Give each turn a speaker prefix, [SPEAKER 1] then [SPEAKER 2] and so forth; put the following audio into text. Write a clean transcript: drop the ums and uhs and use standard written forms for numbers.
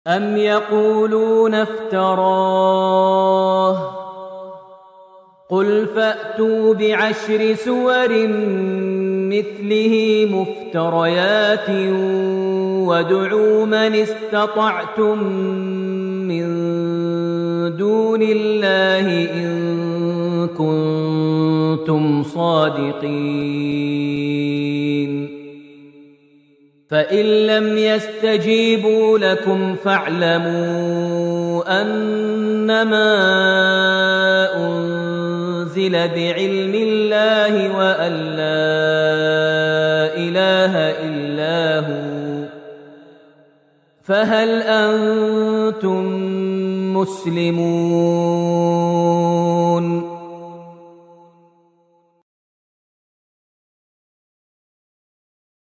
[SPEAKER 1] أَمْ يَقُولُونَ افْتَرَاهُ ۖ قُلْ فَأْتُوا بِعَشْرِ سُوَرٍ مِّثْلِهِ مُفْتَرَيَاتٍ وَادْعُوا مَنِ اسْتَطَعْتُم مِّن دُونِ اللَّهِ إِن كُنتُمْ صَادِقِينَ فَإِن لَّمْ يَسْتَجِيبُوا لَكُمْ فَاعْلَمُوا أَنَّمَا أُنزِلَ بِعِلْمِ اللَّهِ وَأَن لَّا إِلَٰهَ إِلَّا هُوَ فَهَلْ أَنتُم مُّسْلِمُونَ